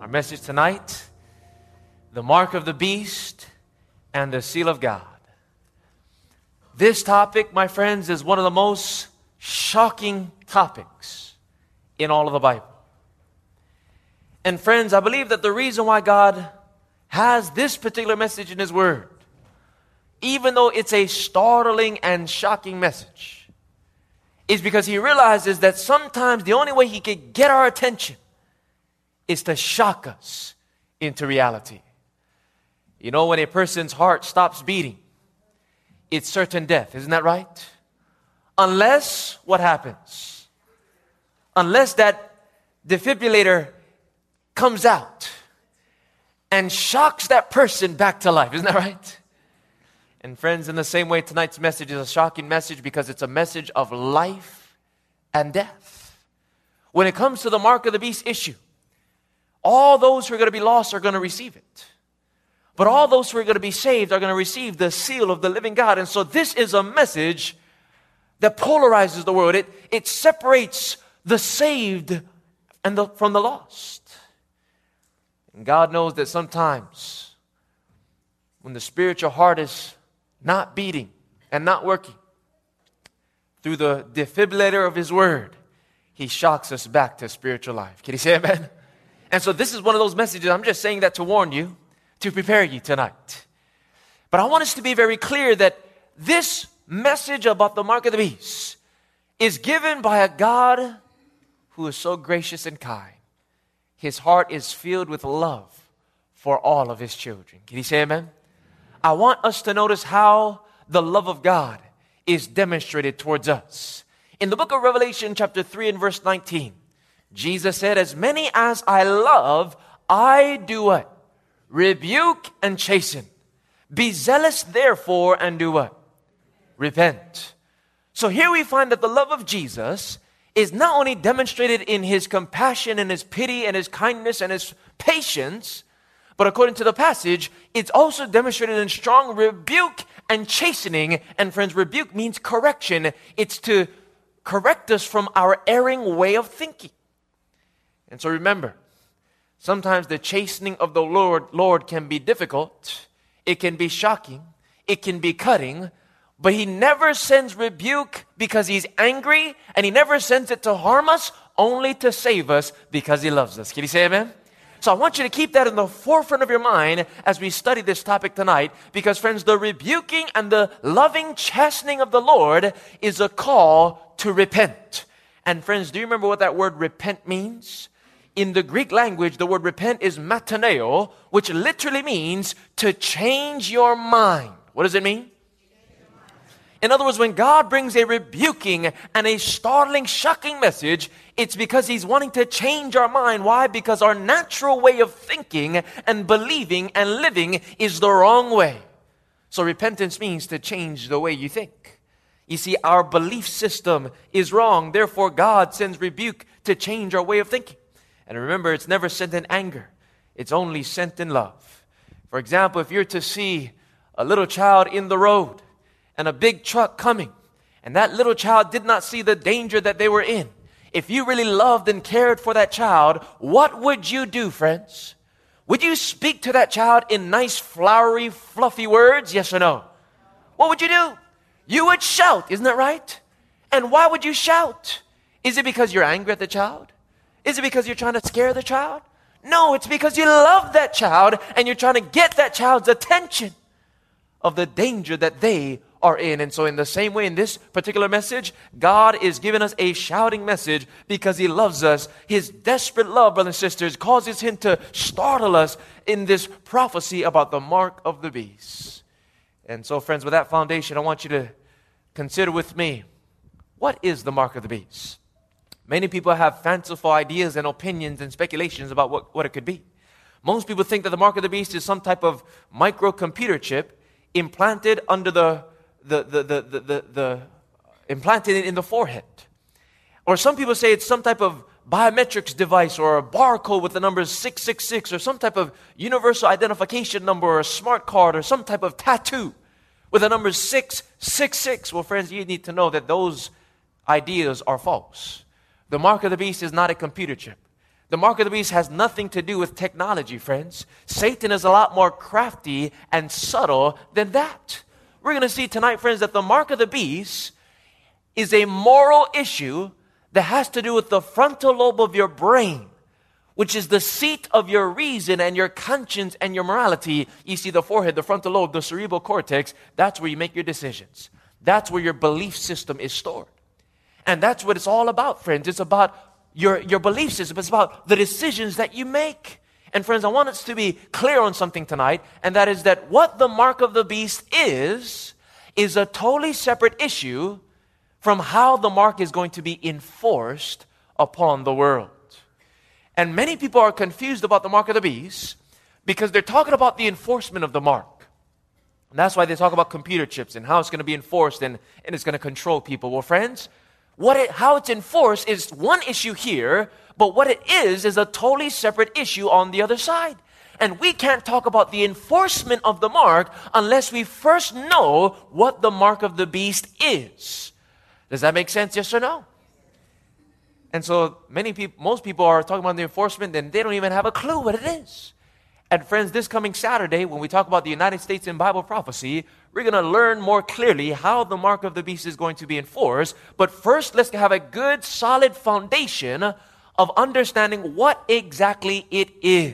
Our message tonight, the mark of the beast and the seal of God. This topic, my friends, is one of the most shocking topics in all of the Bible. And friends, I believe that the reason why God has this particular message in His Word, even though it's a startling and shocking message, is because He realizes that sometimes the only way He can get our attention is to shock us into reality. You know, when a person's heart stops beating, it's certain death, isn't that right? Unless, what happens? Unless that defibrillator comes out and shocks that person back to life, isn't that right? And friends, in the same way, tonight's message is a shocking message because it's a message of life and death. When it comes to the mark of the beast issue, all those who are going to be lost are going to receive it. But all those who are going to be saved are going to receive the seal of the living God. And so this is a message that polarizes the world. It separates the saved and from the lost. And God knows that sometimes when the spiritual heart is not beating and not working, through the defibrillator of His Word, He shocks us back to spiritual life. Can you say amen? And so this is one of those messages, I'm just saying that to warn you, to prepare you tonight. But I want us to be very clear that this message about the mark of the beast is given by a God who is so gracious and kind. His heart is filled with love for all of His children. Can you say amen? I want us to notice how the love of God is demonstrated towards us. In the book of Revelation chapter 3 and verse 19, Jesus said, "As many as I love, I do what? Rebuke and chasten. Be zealous therefore and do what? Repent." So here we find that the love of Jesus is not only demonstrated in His compassion and His pity and His kindness and His patience, but according to the passage, it's also demonstrated in strong rebuke and chastening. And friends, rebuke means correction. It's to correct us from our erring way of thinking. And so remember, sometimes the chastening of the Lord can be difficult. It can be shocking. It can be cutting. But He never sends rebuke because He's angry, and He never sends it to harm us, only to save us because He loves us. Can you say amen? So I want you to keep that in the forefront of your mind as we study this topic tonight, because friends, the rebuking and the loving chastening of the Lord is a call to repent. And friends, do you remember what that word repent means? In the Greek language, the word repent is metaneo, which literally means to change your mind. What does it mean? In other words, when God brings a rebuking and a startling, shocking message, it's because He's wanting to change our mind. Why? Because our natural way of thinking and believing and living is the wrong way. So repentance means to change the way you think. You see, our belief system is wrong. Therefore, God sends rebuke to change our way of thinking. And remember, it's never sent in anger. It's only sent in love. For example, if you're to see a little child in the road and a big truck coming, and that little child did not see the danger that they were in, if you really loved and cared for that child, what would you do, friends? Would you speak to that child in nice, flowery, fluffy words? Yes or no? What would you do? You would shout, isn't that right? And why would you shout? Is it because you're angry at the child? Is it because you're trying to scare the child? No, it's because you love that child and you're trying to get that child's attention of the danger that they are in. And so in the same way, in this particular message, God is giving us a shouting message because He loves us. His desperate love, brothers and sisters, causes Him to startle us in this prophecy about the mark of the beast. And so, friends, with that foundation, I want you to consider with me, what is the mark of the beast? Many people have fanciful ideas and opinions and speculations about what it could be. Most people think that the mark of the beast is some type of microcomputer chip implanted under implanted in the forehead. Or some people say it's some type of biometrics device or a barcode with the number 666 or some type of universal identification number or a smart card or some type of tattoo with the number 666. Well, friends, you need to know that those ideas are false. The mark of the beast is not a computer chip. The mark of the beast has nothing to do with technology, friends. Satan is a lot more crafty and subtle than that. We're going to see tonight, friends, that the mark of the beast is a moral issue that has to do with the frontal lobe of your brain, which is the seat of your reason and your conscience and your morality. You see, the forehead, the frontal lobe, the cerebral cortex, that's where you make your decisions. That's where your belief system is stored. And that's what it's all about, friends. It's about your belief system. It's about the decisions that you make. And friends, I want us to be clear on something tonight, and that is that what the mark of the beast is a totally separate issue from how the mark is going to be enforced upon the world. And many people are confused about the mark of the beast because they're talking about the enforcement of the mark. And that's why they talk about computer chips and how it's going to be enforced and it's going to control people. Well, friends, how it's enforced is one issue here, but what it is a totally separate issue on the other side. And we can't talk about the enforcement of the mark unless we first know what the mark of the beast is. Does that make sense? Yes or no? And so most people are talking about the enforcement and they don't even have a clue what it is. And friends, this coming Saturday, when we talk about the United States in Bible prophecy, we're going to learn more clearly how the mark of the beast is going to be enforced. But first, let's have a good, solid foundation of understanding what exactly it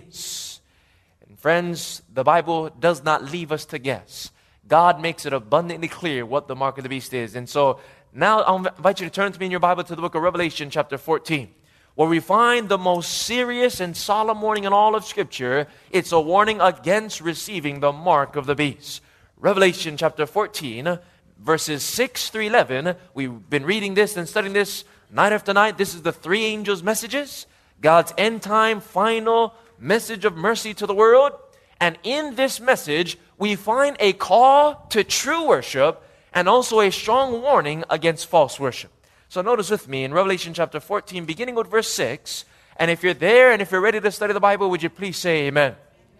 is. And friends, the Bible does not leave us to guess. God makes it abundantly clear what the mark of the beast is. And so now I'll invite you to turn to me in your Bible to the book of Revelation chapter 14. Where we find the most serious and solemn warning in all of Scripture. It's a warning against receiving the mark of the beast. Revelation chapter 14, verses 6 through 11. We've been reading this and studying this night after night. This is the three angels' messages. God's end time final message of mercy to the world. And in this message, we find a call to true worship and also a strong warning against false worship. So notice with me in Revelation chapter 14, beginning with verse 6. And if you're there and if you're ready to study the Bible, would you please say amen?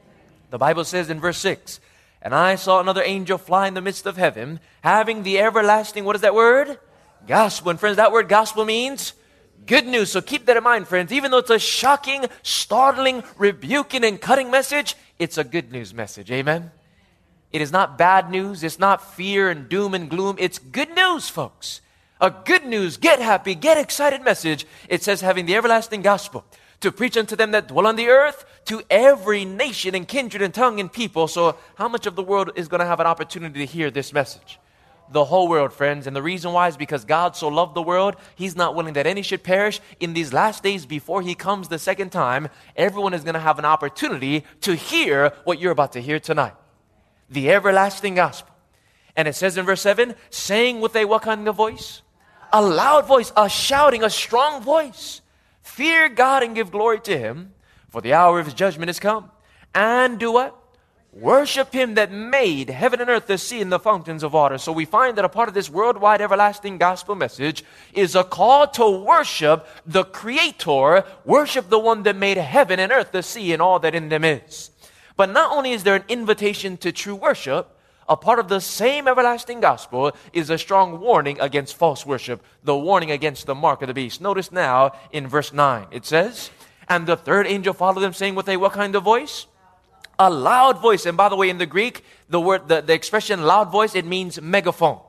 The Bible says in verse 6, "And I saw another angel fly in the midst of heaven, having the everlasting," what is that word? Gospel. And friends, that word gospel means good news. So keep that in mind, friends. Even though it's a shocking, startling, rebuking, and cutting message, it's a good news message. Amen? It is not bad news. It's not fear and doom and gloom. It's good news, folks. A good news, get happy, get excited message. It says, having the everlasting gospel, to preach unto them that dwell on the earth, to every nation and kindred and tongue and people. So how much of the world is going to have an opportunity to hear this message? The whole world, friends. And the reason why is because God so loved the world, He's not willing that any should perish. In these last days before He comes the second time, everyone is going to have an opportunity to hear what you're about to hear tonight. The everlasting gospel. And it says in verse 7, saying with a what kind of voice? A loud voice, a shouting, a strong voice. Fear God and give glory to Him, for the hour of His judgment is come. And do what? Worship Him that made heaven and earth, the sea, and the fountains of water. So we find that a part of this worldwide everlasting gospel message is a call to worship the Creator, worship the one that made heaven and earth, the sea, and all that in them is. But not only is there an invitation to true worship, a part of the same everlasting gospel is a strong warning against false worship, the warning against the mark of the beast. Notice now in verse 9, it says, "And the third angel followed them, saying with a what kind of voice? A loud voice." And by the way, in the Greek, the expression loud voice, it means megaphone.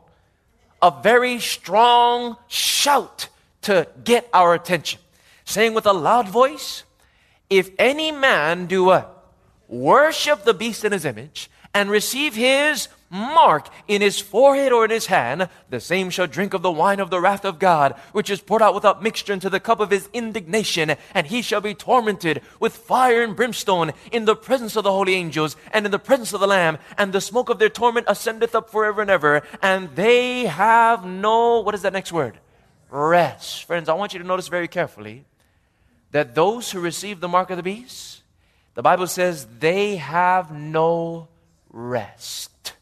A very strong shout to get our attention. Saying with a loud voice, "If any man do what? Worship the beast in his image, and receive his mark in his forehead or in his hand, the same shall drink of the wine of the wrath of God, which is poured out without mixture into the cup of His indignation. And he shall be tormented with fire and brimstone in the presence of the holy angels and in the presence of the Lamb. And the smoke of their torment ascendeth up forever and ever. And they have no," what is that next word? Rest. Friends, I want you to notice very carefully that those who receive the mark of the beast, the Bible says they have no rest.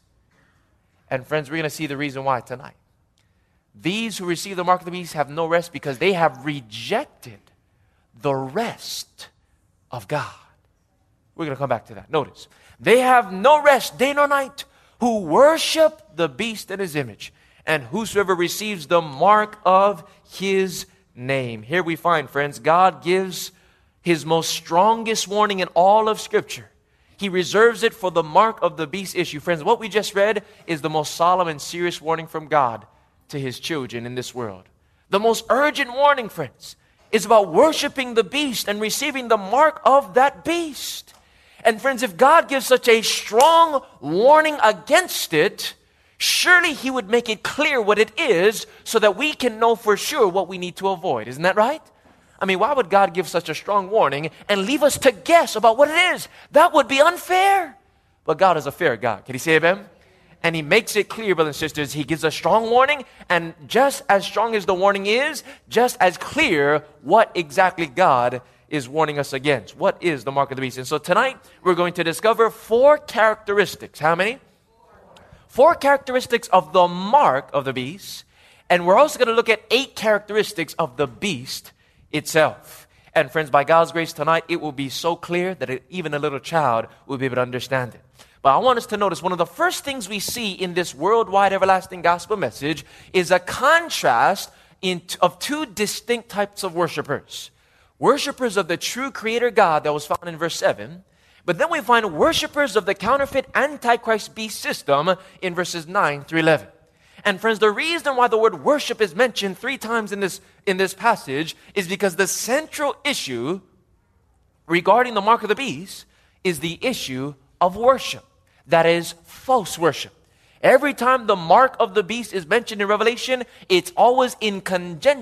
And friends, we're going to see the reason why tonight. These who receive the mark of the beast have no rest because they have rejected the rest of God. We're going to come back to that. Notice, they have no rest day nor night who worship the beast in his image, and whosoever receives the mark of his name. Here we find, friends, God gives his most strongest warning in all of Scripture. He reserves it for the mark of the beast issue. Friends, what we just read is the most solemn and serious warning from God to his children in this world. The most urgent warning, friends, is about worshiping the beast and receiving the mark of that beast. And friends, if God gives such a strong warning against it, surely he would make it clear what it is so that we can know for sure what we need to avoid. Isn't that right? I mean, why would God give such a strong warning and leave us to guess about what it is? That would be unfair. But God is a fair God. Can you say amen? And he makes it clear, brothers and sisters, he gives a strong warning, and just as strong as the warning is, just as clear what exactly God is warning us against. What is the mark of the beast? And so tonight, we're going to discover 4 characteristics. How many? 4 characteristics of the mark of the beast. And we're also going to look at 8 characteristics of the beast itself. And friends, by God's grace tonight, it will be so clear that even a little child will be able to understand it. But I want us to notice one of the first things we see in this worldwide everlasting gospel message is a contrast of 2 distinct types of worshipers. Worshipers of the true Creator God that was found in verse 7. But then we find worshipers of the counterfeit Antichrist beast system in verses 9 through 11. And friends, the reason why the word worship is mentioned 3 times in this passage is because the central issue regarding the mark of the beast is the issue of worship. That is false worship. Every time the mark of the beast is mentioned in Revelation, it's always in connection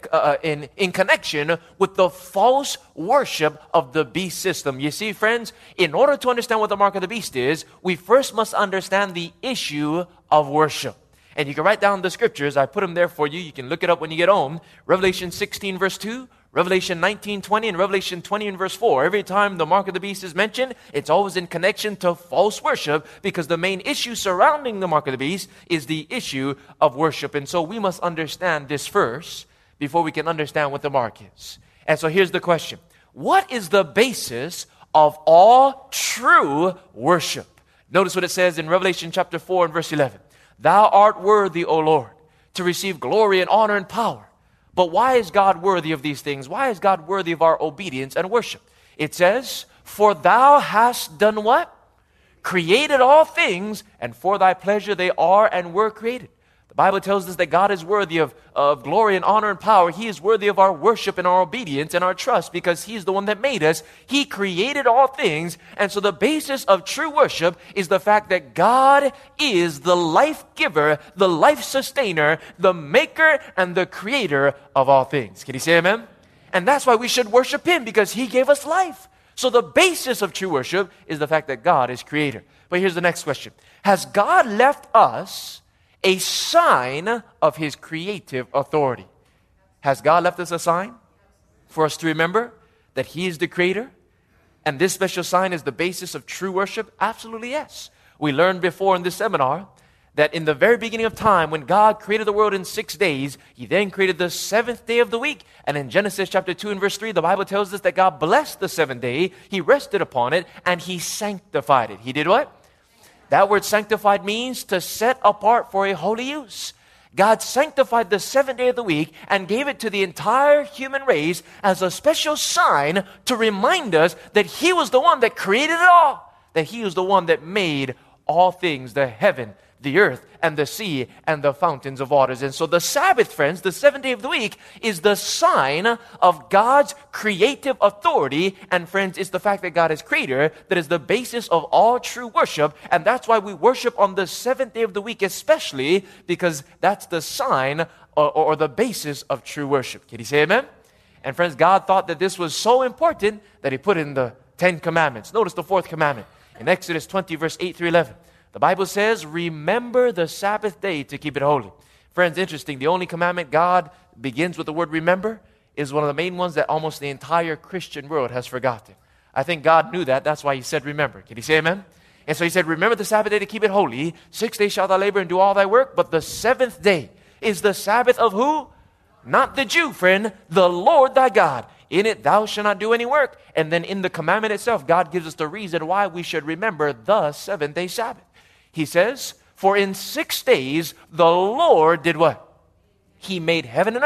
with the false worship of the beast system. You see, friends, in order to understand what the mark of the beast is, we first must understand the issue of worship. And you can write down the scriptures. I put them there for you. You can look it up when you get home. Revelation 16 verse 2, Revelation 19:20, and Revelation 20 and verse 4. Every time the mark of the beast is mentioned, it's always in connection to false worship, because the main issue surrounding the mark of the beast is the issue of worship. And so we must understand this first before we can understand what the mark is. And so here's the question. What is the basis of all true worship? Notice what it says in Revelation chapter 4 and verse 11. Thou art worthy, O Lord, to receive glory and honor and power. But why is God worthy of these things? Why is God worthy of our obedience and worship? It says, for thou hast done what? Created all things, and for thy pleasure they are and were created. The Bible tells us that God is worthy of glory and honor and power. He is worthy of our worship and our obedience and our trust, because He's the one that made us. He created all things. And so the basis of true worship is the fact that God is the life giver, the life sustainer, the maker and the creator of all things. Can you say amen? And that's why we should worship Him, because He gave us life. So the basis of true worship is the fact that God is creator. But here's the next question. Has God left us a sign of His creative authority? Has God left us a sign for us to remember that He is the creator? And this special sign is the basis of true worship? Absolutely yes. We learned before in this seminar that in the very beginning of time, when God created the world in 6 days, He then created the 7th day of the week. And in Genesis chapter 2 and verse 3, the Bible tells us that God blessed the 7th day, He rested upon it, and He sanctified it. He did what? That word sanctified means to set apart for a holy use. God sanctified the 7th day of the week and gave it to the entire human race as a special sign to remind us that He was the one that created it all, that He was the one that made all things, the heaven, the earth, and the sea, and the fountains of waters. And so the Sabbath, friends, the 7th day of the week, is the sign of God's creative authority. And friends, it's the fact that God is creator that is the basis of all true worship. And that's why we worship on the 7th day of the week especially, because that's the sign or the basis of true worship. Can you say amen? And friends, God thought that this was so important that He put in the 10 commandments. Notice the 4th commandment in Exodus 20 verse 8 through 11. The Bible says, remember the Sabbath day to keep it holy. Friends, interesting, the only commandment God begins with the word remember is one of the main ones that almost the entire Christian world has forgotten. I think God knew that. That's why He said remember. Can you say amen? And so He said, remember the Sabbath day to keep it holy. 6 days shalt thou labor and do all thy work. But the 7th day is the Sabbath of who? Not the Jew, friend. The Lord thy God. In it thou shalt not do any work. And then in the commandment itself, God gives us the reason why we should remember the 7th day Sabbath. He says, for in 6 days the Lord did what? He made heaven and earth,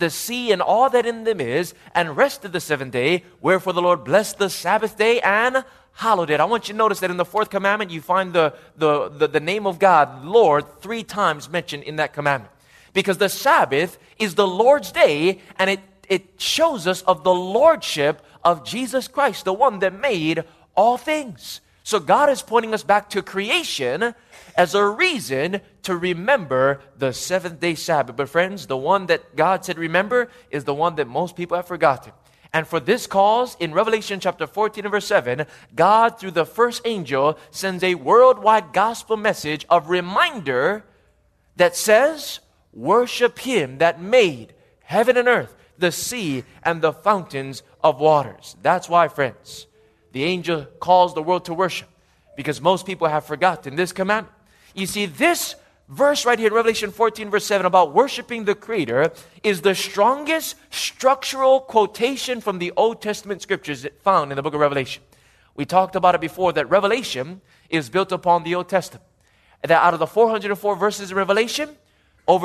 the sea and all that in them is, and rested the seventh day. Wherefore the Lord blessed the Sabbath day and hallowed it. I want you to notice that in the fourth commandment, you find the name of God, Lord, 3 times mentioned in that commandment. Because the Sabbath is the Lord's day, and it shows us of the lordship of Jesus Christ, the one that made all things. So God is pointing us back to creation as a reason to remember the seventh-day Sabbath. But friends, the one that God said remember is the one that most people have forgotten. And for this cause, in Revelation chapter 14 and verse 7, God, through the first angel, sends a worldwide gospel message of reminder that says, worship Him that made heaven and earth, the sea, and the fountains of waters. That's why, friends, the angel calls the world to worship, because most people have forgotten this commandment. You see, this verse right here in Revelation 14 verse 7 about worshiping the Creator is the strongest structural quotation from the Old Testament scriptures found in the book of Revelation. We talked about it before, that Revelation is built upon the Old Testament. That out of the 404 verses in Revelation, over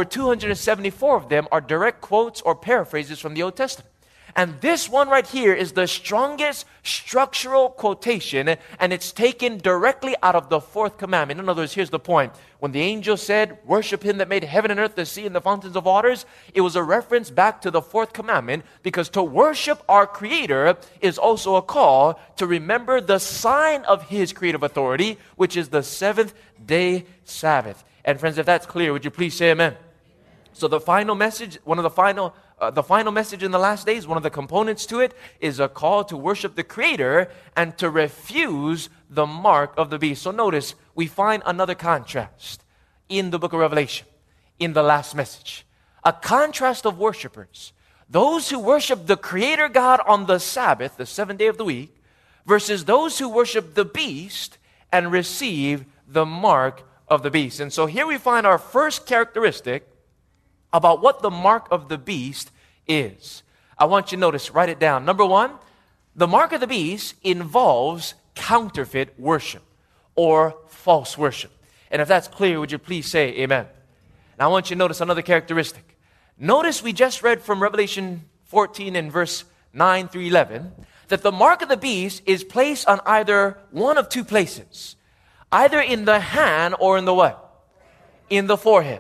274 of them are direct quotes or paraphrases from the Old Testament. And this one right here is the strongest structural quotation, and it's taken directly out of the fourth commandment. In other words, here's the point. When the angel said, worship Him that made heaven and earth, the sea, and the fountains of waters, it was a reference back to the fourth commandment, because to worship our Creator is also a call to remember the sign of His creative authority, which is the seventh-day Sabbath. And friends, if that's clear, would you please say amen? So the final message, the final message in the last days, one of the components to it, is a call to worship the Creator and to refuse the mark of the beast. So notice, we find another contrast in the book of Revelation, in the last message. A contrast of worshipers. Those who worship the Creator God on the Sabbath, the seventh day of the week, versus those who worship the beast and receive the mark of the beast. And so here we find our first characteristic about what the mark of the beast is. I want you to notice, write it down. Number 1, the mark of the beast involves counterfeit worship or false worship. And if that's clear, would you please say amen? Now I want you to notice another characteristic. Notice we just read from Revelation 14 and verse 9 through 11 that the mark of the beast is placed on either one of 2 places. Either in the hand or in the what? In the forehead.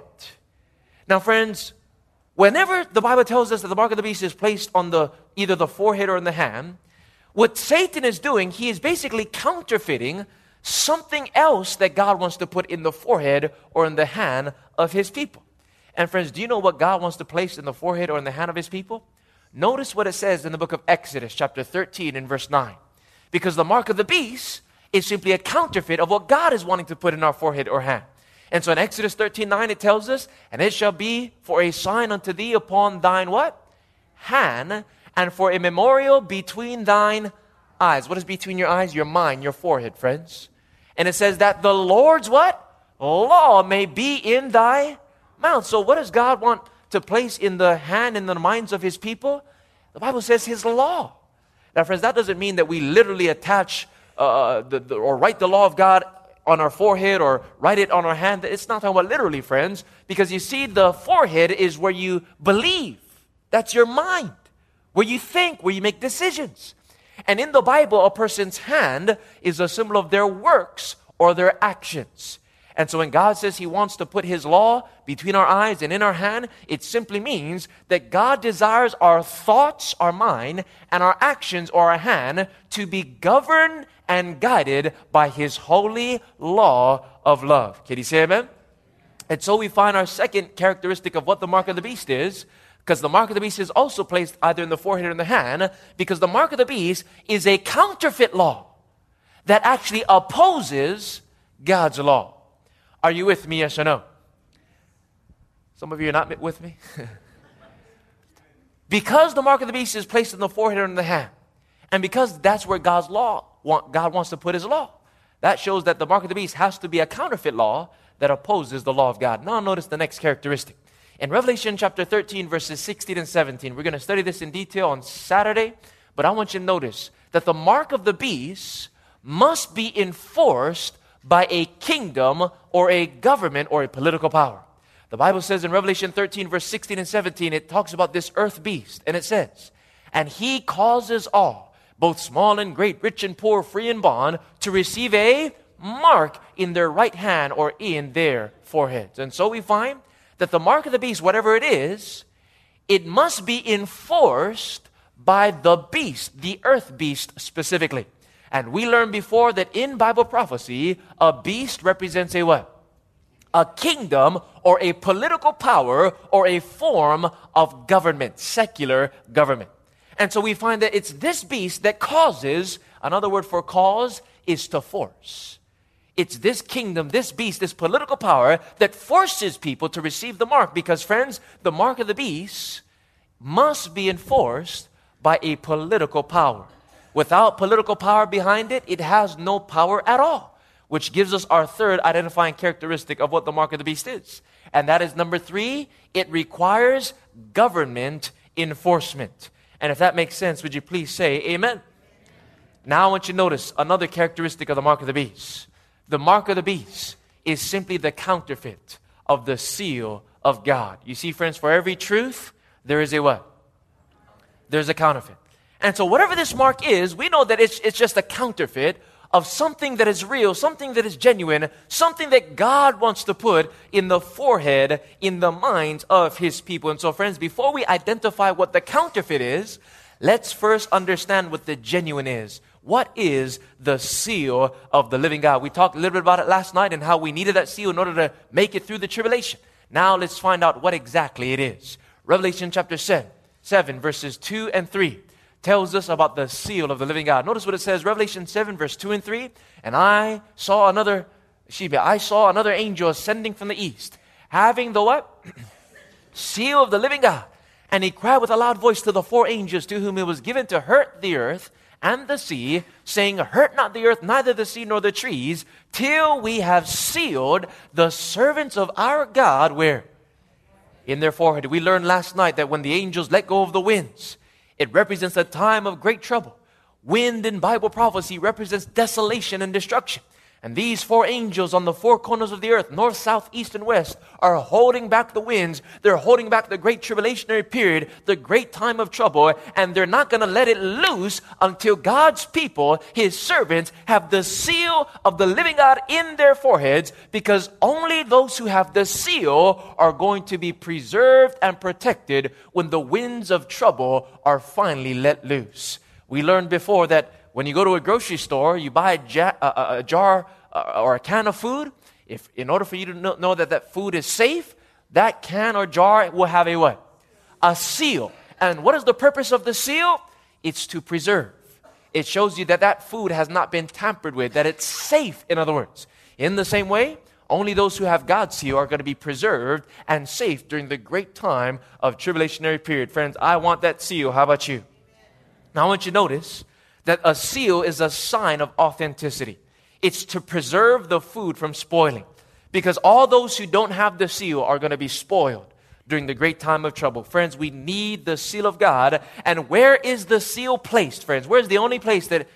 Now, friends, whenever the Bible tells us that the mark of the beast is placed on either the forehead or in the hand, what Satan is doing, he is basically counterfeiting something else that God wants to put in the forehead or in the hand of His people. And friends, do you know what God wants to place in the forehead or in the hand of His people? Notice what it says in the book of Exodus, chapter 13 and verse 9. Because the mark of the beast is simply a counterfeit of what God is wanting to put in our forehead or hand. And so in Exodus 13:9 it tells us, and it shall be for a sign unto thee upon thine what? Hand, and for a memorial between thine eyes. What is between your eyes? Your mind, your forehead, friends. And it says that the Lord's what? Law may be in thy mouth. So what does God want to place in the hand and the minds of His people? The Bible says His law. Now friends, that doesn't mean that we literally attach or write the law of God on our forehead or write it on our hand. It's not talking about literally, friends, because you see, the forehead is where you believe. That's your mind, where you think, where you make decisions. And in the Bible, a person's hand is a symbol of their works or their actions. And so when God says He wants to put His law between our eyes and in our hand, it simply means that God desires our thoughts, our mind, and our actions or our hand to be governed and guided by His holy law of love. Can you say amen? And so we find our second characteristic of what the mark of the beast is, because the mark of the beast is also placed either in the forehead or in the hand, because the mark of the beast is a counterfeit law that actually opposes God's law. Are you with me, yes or no? Some of you are not with me. Because the mark of the beast is placed in the forehead or in the hand, and because that's where God wants to put His law, that shows that the mark of the beast has to be a counterfeit law that opposes the law of God. Now notice the next characteristic. In Revelation chapter 13, verses 16 and 17, we're going to study this in detail on Saturday, but I want you to notice that the mark of the beast must be enforced by a kingdom or a government or a political power. The Bible says in Revelation 13, verse 16 and 17, it talks about this earth beast. And it says, and he causes all, both small and great, rich and poor, free and bond, to receive a mark in their right hand or in their foreheads. And so we find that the mark of the beast, whatever it is, it must be enforced by the beast, the earth beast specifically. And we learned before that in Bible prophecy, a beast represents a what? A kingdom or a political power or a form of government, secular government. And so we find that it's this beast that causes, another word for cause is to force. It's this kingdom, this beast, this political power that forces people to receive the mark. Because friends, the mark of the beast must be enforced by a political power. Without political power behind it, it has no power at all. Which gives us our third identifying characteristic of what the mark of the beast is. And that is number 3, it requires government enforcement. And if that makes sense, would you please say amen? Now I want you to notice another characteristic of the mark of the beast. The mark of the beast is simply the counterfeit of the seal of God. You see, friends, for every truth, there is a what? There's a counterfeit. And so whatever this mark is, we know that it's just a counterfeit of something that is real, something that is genuine, something that God wants to put in the forehead, in the minds of His people. And so, friends, before we identify what the counterfeit is, let's first understand what the genuine is. What is the seal of the living God? We talked a little bit about it last night and how we needed that seal in order to make it through the tribulation. Now let's find out what exactly it is. Revelation chapter 7, verses 2 and 3. Tells us about the seal of the living God. Notice what it says, Revelation 7, verse 2 and 3. And I saw another angel ascending from the east, having the what? Seal of the living God. And he cried with a loud voice to the 4 angels to whom it was given to hurt the earth and the sea, saying, hurt not the earth, neither the sea nor the trees, till we have sealed the servants of our God, where? In their forehead. We learned last night that when the angels let go of the winds, it represents a time of great trouble. Wind in Bible prophecy represents desolation and destruction. And these 4 angels on the 4 corners of the earth, north, south, east, and west, are holding back the winds. They're holding back the great tribulationary period, the great time of trouble, and they're not going to let it loose until God's people, His servants, have the seal of the living God in their foreheads, because only those who have the seal are going to be preserved and protected when the winds of trouble are finally let loose. We learned before that when you go to a grocery store, you buy a jar or a can of food. If in order for you to know that that food is safe, that can or jar will have a what? A seal. And what is the purpose of the seal? It's to preserve. It shows you that that food has not been tampered with, that it's safe, in other words. In the same way, only those who have God's seal are going to be preserved and safe during the great time of tribulationary period. Friends, I want that seal. How about you? Now I want you to notice that a seal is a sign of authenticity. It's to preserve the food from spoiling. Because all those who don't have the seal are going to be spoiled during the great time of trouble. Friends, we need the seal of God. And where is the seal placed, friends? Where's the only place that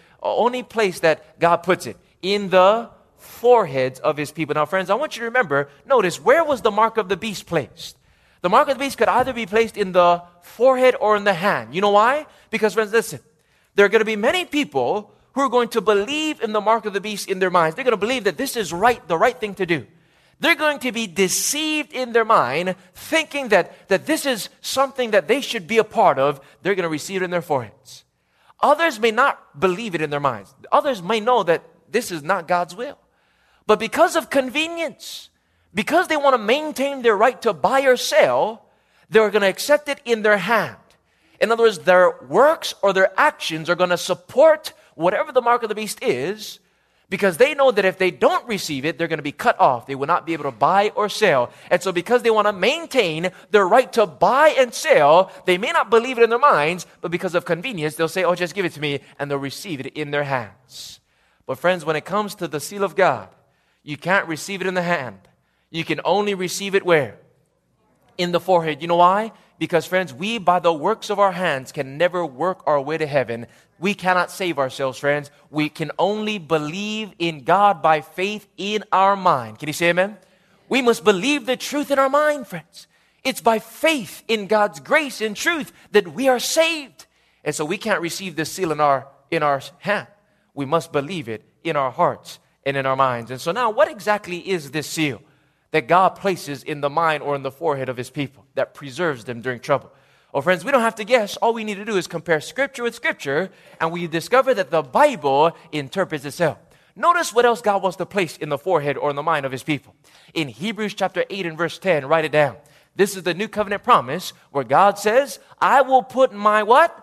God puts it? In the foreheads of His people. Now, friends, I want you to remember, notice, where was the mark of the beast placed? The mark of the beast could either be placed in the forehead or in the hand. You know why? Because, friends, listen. There are going to be many people who are going to believe in the mark of the beast in their minds. They're going to believe that this is right, the right thing to do. They're going to be deceived in their mind, thinking that this is something that they should be a part of. They're going to receive it in their foreheads. Others may not believe it in their minds. Others may know that this is not God's will. But because of convenience, because they want to maintain their right to buy or sell, they're going to accept it in their hand. In other words, their works or their actions are going to support whatever the mark of the beast is, because they know that if they don't receive it, they're going to be cut off. They will not be able to buy or sell. And so because they want to maintain their right to buy and sell, they may not believe it in their minds, but because of convenience, they'll say, oh, just give it to me, and they'll receive it in their hands. But friends, when it comes to the seal of God, you can't receive it in the hand. You can only receive it where? In the forehead. You know why? Because, friends, we, by the works of our hands, can never work our way to heaven. We cannot save ourselves, friends. We can only believe in God by faith in our mind. Can you say amen? We must believe the truth in our mind, friends. It's by faith in God's grace and truth that we are saved. And so we can't receive this seal in our hand. We must believe it in our hearts and in our minds. And so now, what exactly is this seal that God places in the mind or in the forehead of his people that preserves them during trouble? Well, friends, we don't have to guess. All we need to do is compare Scripture with Scripture, and we discover that the Bible interprets itself. Notice what else God wants to place in the forehead or in the mind of his people. In Hebrews chapter 8 and verse 10, write it down. This is the new covenant promise where God says, I will put my what?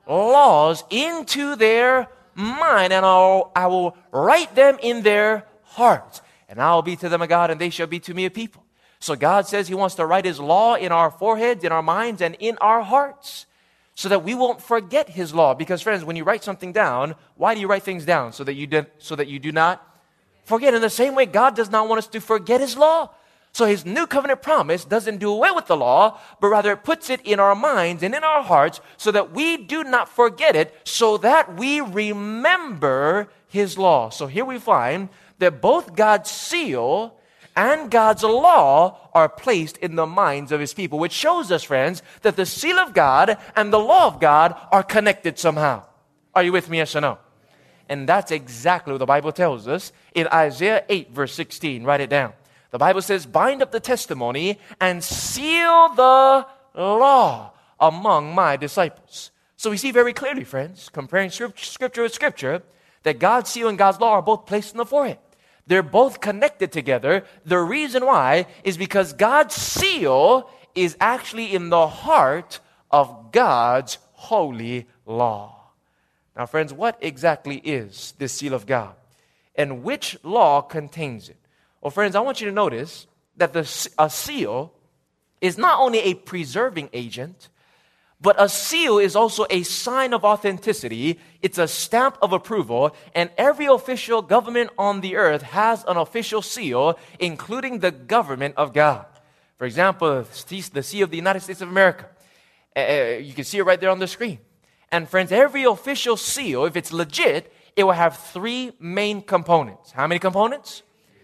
Laws into their mind, and I will write them in their hearts. And I will be to them a God, and they shall be to me a people. So God says he wants to write his law in our foreheads, in our minds, and in our hearts, so that we won't forget his law. Because friends, when you write something down, why do you write things down? So that you do not forget. In the same way, God does not want us to forget his law. So his new covenant promise doesn't do away with the law, but rather it puts it in our minds and in our hearts so that we do not forget it, so that we remember his law. So here we find that both God's seal and God's law are placed in the minds of his people, which shows us, friends, that the seal of God and the law of God are connected somehow. Are you with me, yes or no? And that's exactly what the Bible tells us in Isaiah 8, verse 16. Write it down. The Bible says, bind up the testimony and seal the law among my disciples. So we see very clearly, friends, comparing Scripture with Scripture, that God's seal and God's law are both placed in the forehead. They're both connected together. The reason why is because God's seal is actually in the heart of God's holy law. Now, friends, what exactly is this seal of God? And which law contains it? Well, friends, I want you to notice that a seal is not only a preserving agent, but a seal is also a sign of authenticity. It's a stamp of approval, and every official government on the earth has an official seal, including the government of God. For example, the seal of the United States of America. You can see it right there on the screen. And friends, every official seal, if it's legit, it will have three main components. How many components?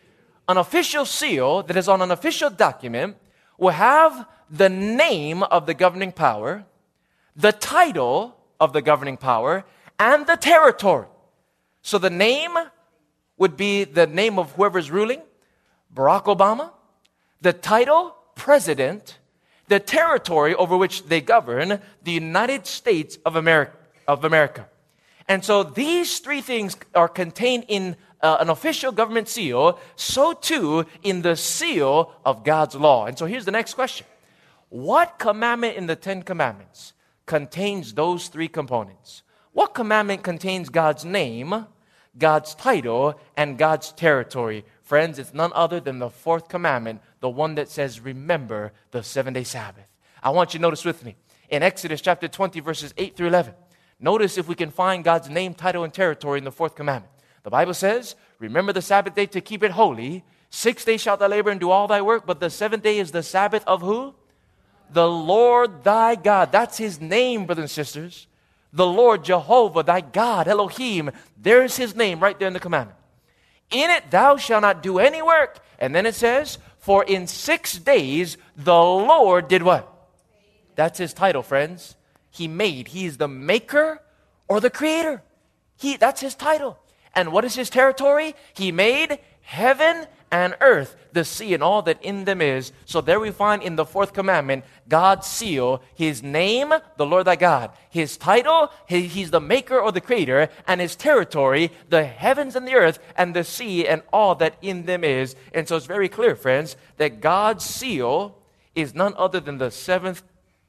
An official seal that is on an official document will have the name of the governing power, the title of the governing power, and the territory. So the name would be the name of whoever's ruling, Barack Obama. The title, President. The territory over which they govern, the United States of America. And so these three things are contained in an official government seal, so too in the seal of God's law. And so here's the next question. What commandment in the Ten Commandments contains those three components? What commandment contains God's name, God's title, and God's territory? Friends, it's none other than the fourth commandment, the one that says, remember the 7-day Sabbath. I want you to notice with me in Exodus chapter 20, verses 8 through 11. Notice if we can find God's name, title, and territory in the fourth commandment. The Bible says, remember the Sabbath day to keep it holy. 6 days shalt thou labor and do all thy work, but the seventh day is the Sabbath of who? The Lord thy God. That's his name, brothers and sisters. The Lord Jehovah, thy God, Elohim. There's his name right there in the commandment. In it thou shalt not do any work. And then it says, for in 6 days the Lord did what? That's his title, friends. He made. He is the maker or the creator. That's his title. And what is his territory? He made heaven and earth, the sea and all that in them is. So there we find in the fourth commandment, God's seal, his name, the Lord thy God. His title, he's the maker or the creator. And his territory, the heavens and the earth and the sea and all that in them is. And so it's very clear, friends, that God's seal is none other than the seventh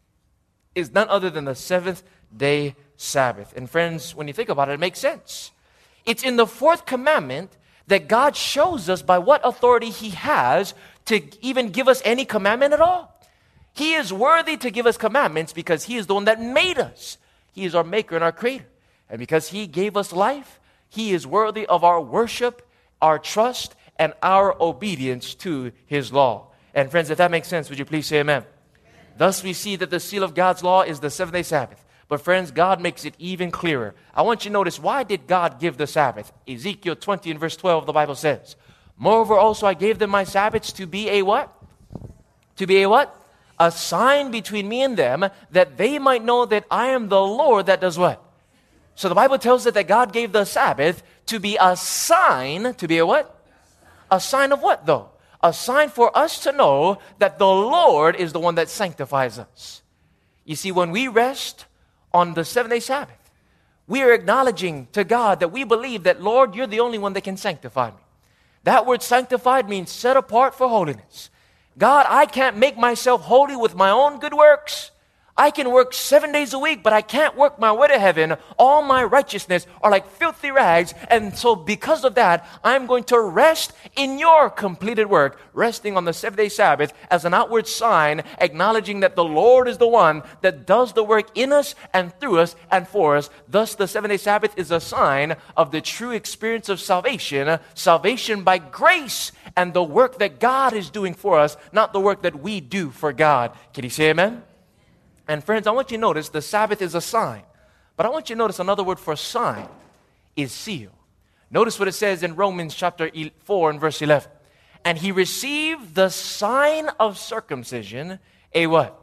day Sabbath. And friends, when you think about it, it makes sense. It's in the fourth commandment that God shows us by what authority he has to even give us any commandment at all. He is worthy to give us commandments because he is the one that made us. He is our maker and our creator. And because he gave us life, he is worthy of our worship, our trust, and our obedience to his law. And friends, if that makes sense, would you please say amen? Thus we see that the seal of God's law is the 7-day Sabbath. But friends, God makes it even clearer. I want you to notice, why did God give the Sabbath? Ezekiel 20 and verse 12, the Bible says, Moreover, also I gave them my Sabbaths to be a what? To be a what? A sign between me and them, that they might know that I am the Lord that does what? So the Bible tells us that God gave the Sabbath to be a sign, to be a what? A sign of what though? A sign for us to know that the Lord is the one that sanctifies us. You see, when we rest on the 7-day Sabbath, we are acknowledging to God that we believe that, Lord, you're the only one that can sanctify me. That word sanctified means set apart for holiness. God, I can't make myself holy with my own good works. I can work 7 days a week, but I can't work my way to heaven. All my righteousness are like filthy rags. And so because of that, I'm going to rest in your completed work, resting on the 7-day Sabbath as an outward sign, acknowledging that the Lord is the one that does the work in us and through us and for us. Thus, the 7-day Sabbath is a sign of the true experience of salvation, salvation by grace and the work that God is doing for us, not the work that we do for God. Can you say amen? And friends, I want you to notice the Sabbath is a sign. But I want you to notice another word for sign is seal. Notice what it says in Romans chapter 4 and verse 11. And he received the sign of circumcision, a what?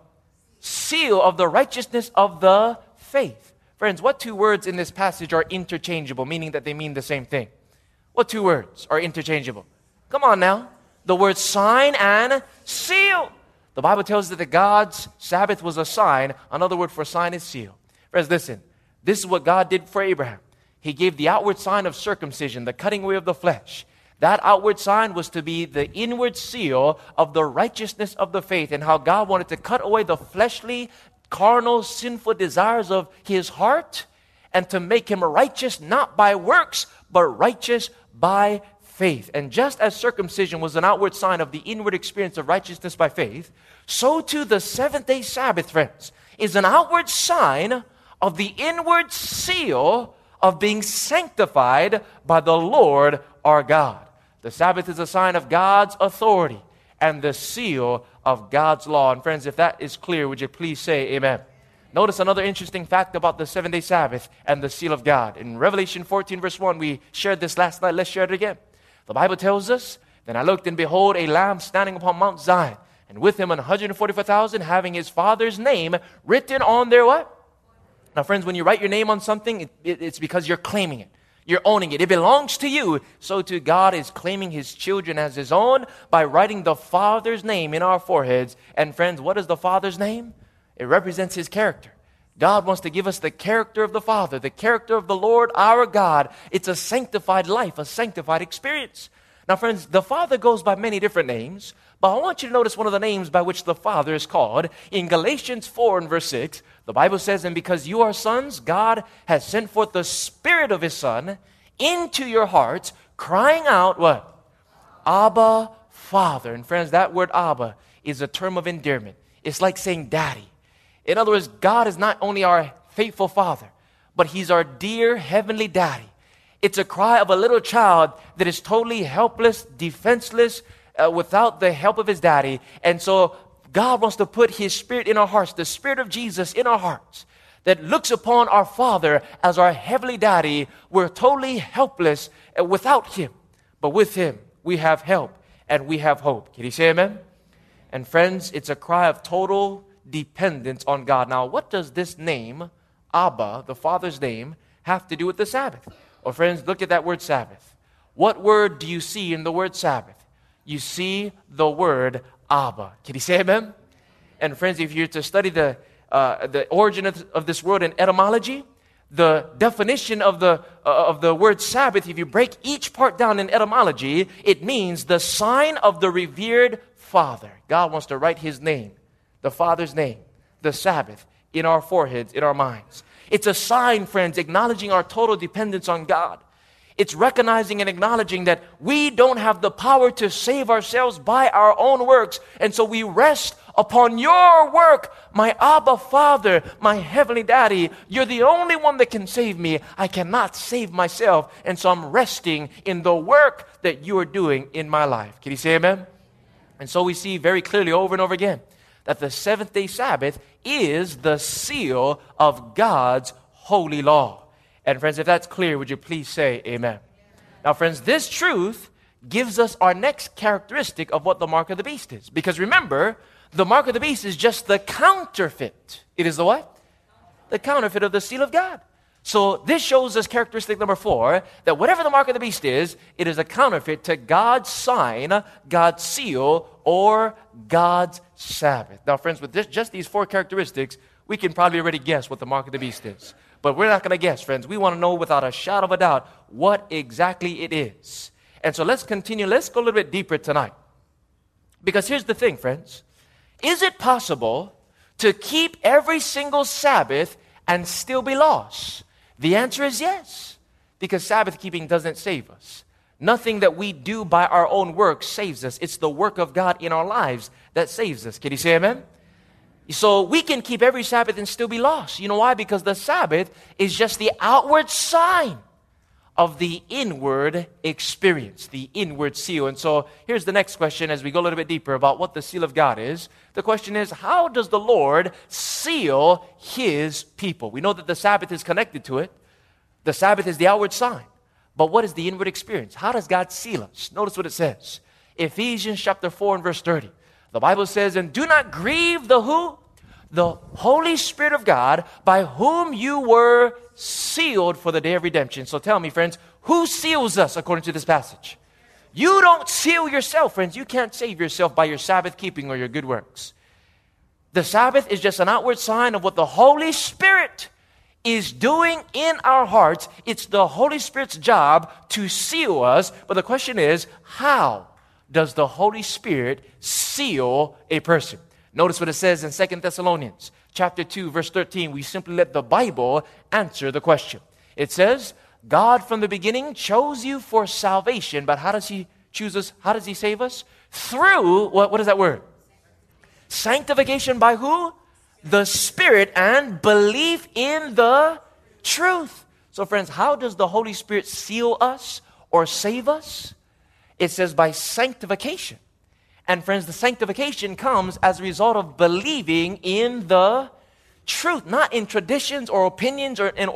Seal of the righteousness of the faith. Friends, what two words in this passage are interchangeable, meaning that they mean the same thing? What two words are interchangeable? Come on now. The word sign and seal. The Bible tells us that God's Sabbath was a sign. Another word for sign is seal. Friends, listen. This is what God did for Abraham. He gave the outward sign of circumcision, the cutting away of the flesh. That outward sign was to be the inward seal of the righteousness of the faith, and how God wanted to cut away the fleshly, carnal, sinful desires of his heart and to make him righteous not by works, but righteous by faith. And just as circumcision was an outward sign of the inward experience of righteousness by faith, so too the 7th-day Sabbath, friends, is an outward sign of the inward seal of being sanctified by the Lord our God. The Sabbath is a sign of God's authority and the seal of God's law. And friends, if that is clear, would you please say amen? Notice another interesting fact about the 7-day Sabbath and the seal of God. In Revelation 14 verse 1, we shared this last night. Let's share it again. The Bible tells us, then I looked and behold a Lamb standing upon Mount Zion, and with him 144,000 having his Father's name written on their what? Now friends, when you write your name on something, it's because you're claiming it. You're owning it. It belongs to you. So too God is claiming his children as his own by writing the Father's name in our foreheads. And friends, what is the Father's name? It represents his character. God wants to give us the character of the Father, the character of the Lord our God. It's a sanctified life, a sanctified experience. Now friends, the Father goes by many different names, but I want you to notice one of the names by which the Father is called. In Galatians 4 and verse 6, the Bible says, and because you are sons, God has sent forth the Spirit of his Son into your hearts, crying out what? Abba, Father. And friends, that word Abba is a term of endearment. It's like saying daddy. In other words, God is not only our faithful Father, but he's our dear heavenly daddy. It's a cry of a little child that is totally helpless, defenseless, without the help of his daddy. And so God wants to put his Spirit in our hearts, the Spirit of Jesus in our hearts, that looks upon our Father as our heavenly daddy. We're totally helpless without him, but with him we have help and we have hope. Can you say amen? And friends, it's a cry of total dependence on God. Now, what does this name, Abba, the Father's name, have to do with the Sabbath? Well, friends, look at that word Sabbath. What word do you see in the word Sabbath? You see the word Abba. Can you say amen? And friends, if you're to study the origin of this word in etymology, the definition of the word Sabbath, if you break each part down in etymology, it means the sign of the revered Father. God wants to write his name, the Father's name, the Sabbath, in our foreheads, in our minds. It's a sign, friends, acknowledging our total dependence on God. It's recognizing and acknowledging that we don't have the power to save ourselves by our own works. And so we rest upon your work, my Abba Father, my heavenly daddy. You're the only one that can save me. I cannot save myself. And so I'm resting in the work that you are doing in my life. Can you say amen? And so we see very clearly over and over again that the 7th-day Sabbath is the seal of God's holy law. And friends, if that's clear, would you please say amen? Now friends, this truth gives us our next characteristic of what the mark of the beast is. Because remember, the mark of the beast is just the counterfeit. It is the what? The counterfeit of the seal of God. So this shows us characteristic number 4, that whatever the mark of the beast is, it is a counterfeit to God's sign, God's seal, or God's Sabbath. Now, friends, with just these 4 characteristics, we can probably already guess what the mark of the beast is. But we're not going to guess, friends. We want to know without a shadow of a doubt what exactly it is. And so let's continue. Let's go a little bit deeper tonight. Because here's the thing, friends. Is it possible to keep every single Sabbath and still be lost? The answer is yes, because Sabbath keeping doesn't save us. Nothing that we do by our own work saves us. It's the work of God in our lives that saves us. Can you say amen? So we can keep every Sabbath and still be lost. You know why? Because the Sabbath is just the outward sign of the inward experience, the inward seal. And so here's the next question as we go a little bit deeper about what the seal of God is. The question is, how does the Lord seal His people? We know that the Sabbath is connected to it. The Sabbath is the outward sign. But what is the inward experience? How does God seal us? Notice what it says. Ephesians chapter 4 and verse 30. The Bible says, and do not grieve the who? The Holy Spirit of God, by whom you were sealed for the day of redemption. So tell me, friends, who seals us according to this passage? You don't seal yourself, friends. You can't save yourself by your Sabbath keeping or your good works. The Sabbath is just an outward sign of what the Holy Spirit is doing in our hearts. It's the Holy Spirit's job to seal us. But the question is, how does the Holy Spirit seal a person? Notice what it says in 2 Thessalonians chapter 2, verse 13. We simply let the Bible answer the question. It says, God from the beginning chose you for salvation. But how does He choose us? How does He save us? Through, what is that word? Sanctification by who? The Spirit, and belief in the truth. So friends, how does the Holy Spirit seal us or save us? It says by sanctification. And friends, the sanctification comes as a result of believing in the truth, not in traditions or opinions or in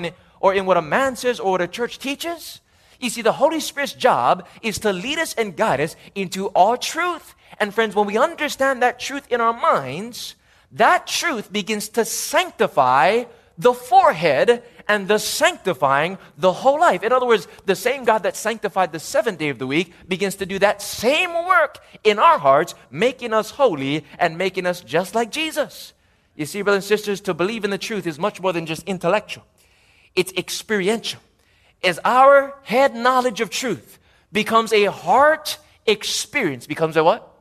what a man says or what a church teaches. You see, the Holy Spirit's job is to lead us and guide us into all truth. And friends, when we understand that truth in our minds, that truth begins to sanctify the forehead and the sanctifying the whole life. In other words, the same God that sanctified the 7th day of the week begins to do that same work in our hearts, making us holy and making us just like Jesus. You see, brothers and sisters, to believe in the truth is much more than just intellectual. It's experiential. As our head knowledge of truth becomes a heart experience, becomes a what?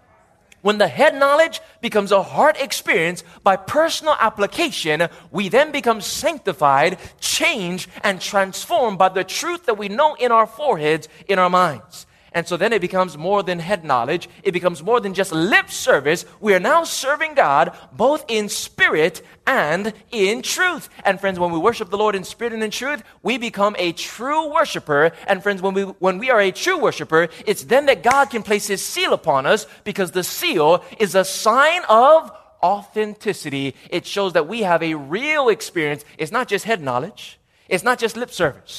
When the head knowledge becomes a heart experience by personal application, we then become sanctified, changed, and transformed by the truth that we know in our foreheads, in our minds. And so then it becomes more than head knowledge. It becomes more than just lip service. We are now serving God both in spirit and in truth. And friends, when we worship the Lord in spirit and in truth, we become a true worshiper. And friends, when we are a true worshiper, it's then that God can place His seal upon us, because the seal is a sign of authenticity. It shows that we have a real experience. It's not just head knowledge. It's not just lip service.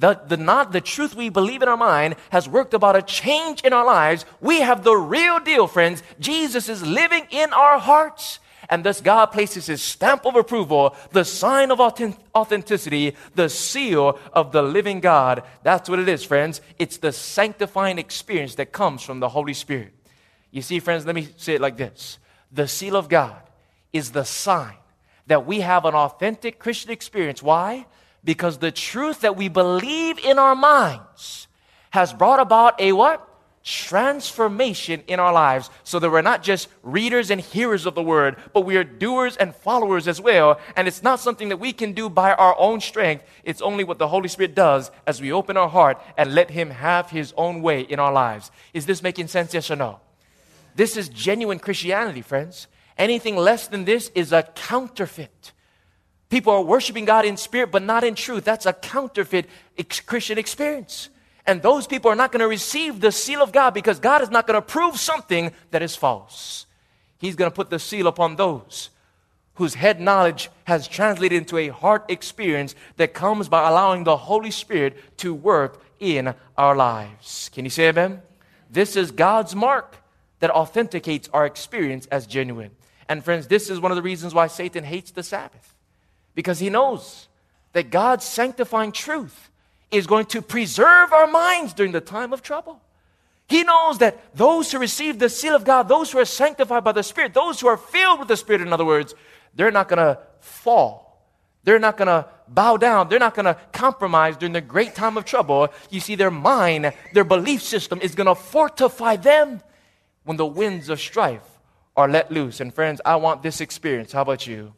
The truth we believe in our mind has worked about a change in our lives. We have the real deal, friends. Jesus is living in our hearts. And thus God places His stamp of approval, the sign of authenticity, the seal of the living God. That's what it is, friends. It's the sanctifying experience that comes from the Holy Spirit. You see, friends, let me say it like this. The seal of God is the sign that we have an authentic Christian experience. Why? Because the truth that we believe in our minds has brought about a what? Transformation in our lives, so that we're not just readers and hearers of the word, but we are doers and followers as well. And it's not something that we can do by our own strength. It's only what the Holy Spirit does as we open our heart and let Him have His own way in our lives. Is this making sense, yes or no? This is genuine Christianity, friends. Anything less than this is a counterfeit. People are worshiping God in spirit, but not in truth. That's a counterfeit Christian experience. And those people are not going to receive the seal of God, because God is not going to prove something that is false. He's going to put the seal upon those whose head knowledge has translated into a heart experience that comes by allowing the Holy Spirit to work in our lives. Can you say amen? This is God's mark that authenticates our experience as genuine. And friends, this is one of the reasons why Satan hates the Sabbath. Because he knows that God's sanctifying truth is going to preserve our minds during the time of trouble. He knows that those who receive the seal of God, those who are sanctified by the Spirit, those who are filled with the Spirit, in other words, they're not going to fall. They're not going to bow down. They're not going to compromise during the great time of trouble. You see, their mind, their belief system is going to fortify them when the winds of strife are let loose. And friends, I want this experience. How about you?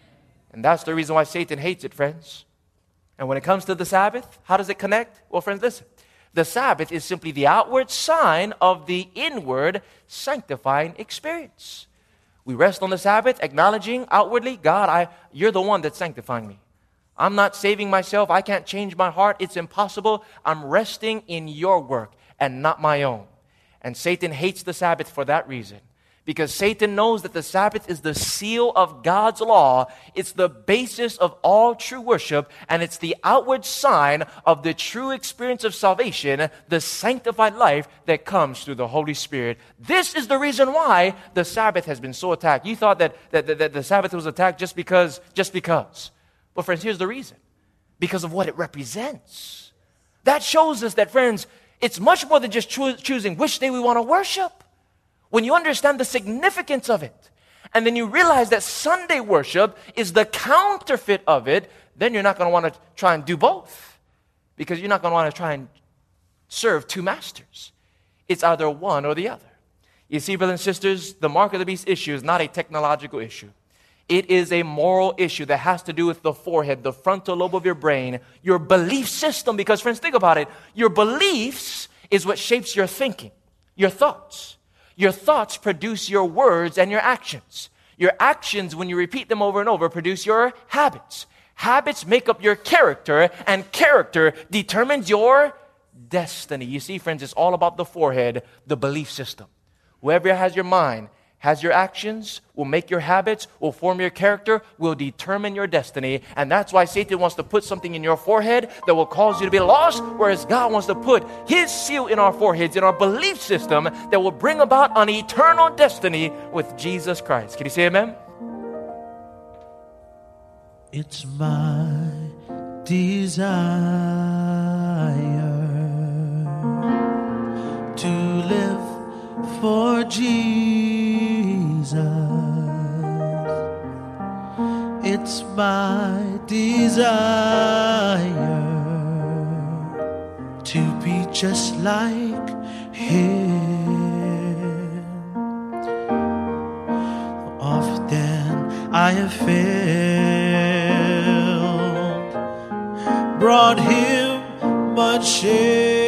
And that's the reason why Satan hates it, friends. And when it comes to the Sabbath, how does it connect? Well, friends, listen. The Sabbath is simply the outward sign of the inward sanctifying experience. We rest on the Sabbath, acknowledging outwardly, God, you're the one that's sanctifying me. I'm not saving myself. I can't change my heart. It's impossible. I'm resting in your work and not my own. And Satan hates the Sabbath for that reason. Because Satan knows that the Sabbath is the seal of God's law. It's the basis of all true worship. And it's the outward sign of the true experience of salvation, the sanctified life that comes through the Holy Spirit. This is the reason why the Sabbath has been so attacked. You thought that the Sabbath was attacked just because. Well, friends, here's the reason. Because of what it represents. That shows us that, friends, it's much more than just choosing which day we want to worship. When you understand the significance of it, and then you realize that Sunday worship is the counterfeit of it, then you're not going to want to try and do both. Because you're not going to want to try and serve two masters. It's either one or the other. You see, brothers and sisters, the mark of the beast issue is not a technological issue. It is a moral issue that has to do with the forehead, the frontal lobe of your brain, your belief system. Because, friends, think about it. Your beliefs is what shapes your thinking, your thoughts. Your thoughts produce your words and your actions. Your actions, when you repeat them over and over, produce your habits. Habits make up your character, and character determines your destiny. You see, friends, it's all about the forehead, the belief system. Whoever has your mind, has your actions, will make your habits, will form your character, will determine your destiny. And that's why Satan wants to put something in your forehead that will cause you to be lost, whereas God wants to put His seal in our foreheads, in our belief system, that will bring about an eternal destiny with Jesus Christ. Can you say amen? It's my desire to live for Jesus. It's my desire to be just like Him. Often I have failed, brought Him much shame.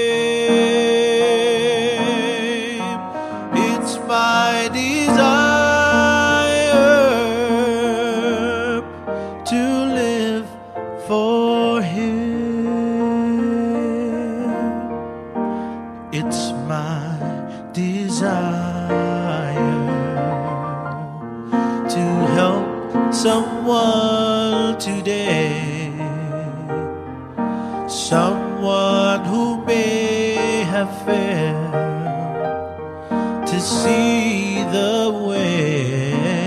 It's my desire to live for Him. It's my desire to help someone today, someone who may have failed to see the way.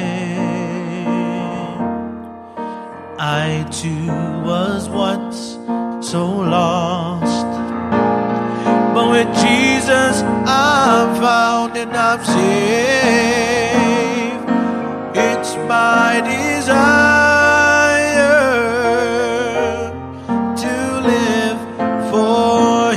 I too was once so lost, but with Jesus I'm found and I'm saved. It's my desire to live for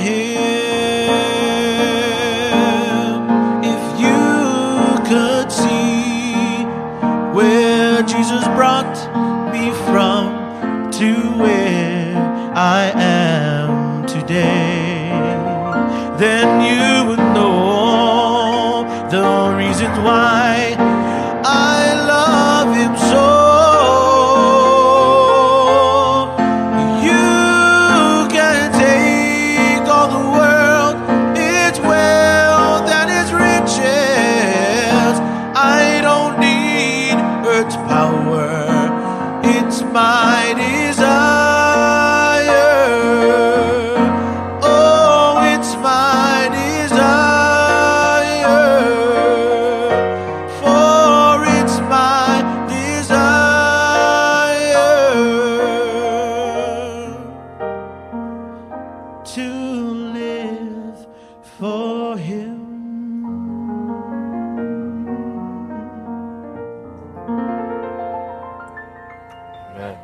Him. If you could see where Jesus brought me from to where I am today, then you would know the reasons why I love Him so. You can take all the world, its wealth and its riches. I don't need earth's power. It's my desire, oh, for Him. Amen.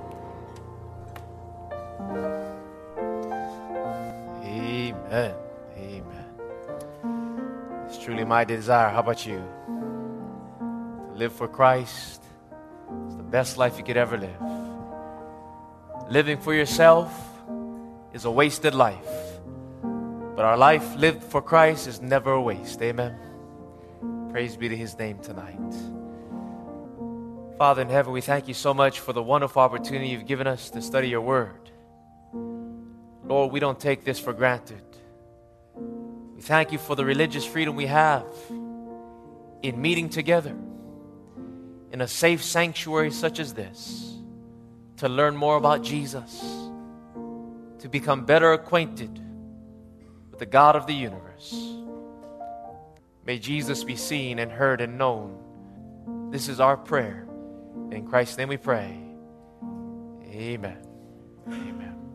Amen. Amen. It's truly my desire. How about you? To live for Christ is the best life you could ever live. Living for yourself is a wasted life. But our life lived for Christ is never a waste. Amen. Praise be to His name tonight. Father in heaven, we thank you so much for the wonderful opportunity you've given us to study your word. Lord, we don't take this for granted. We thank you for the religious freedom we have in meeting together in a safe sanctuary such as this to learn more about Jesus, to become better acquainted with the God of the universe. May Jesus be seen and heard and known. This is our prayer. In Christ's name we pray. Amen. Amen.